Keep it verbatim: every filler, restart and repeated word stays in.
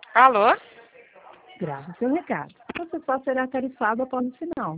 Alô? Grave seu recado. Você só será tarifado após o sinal.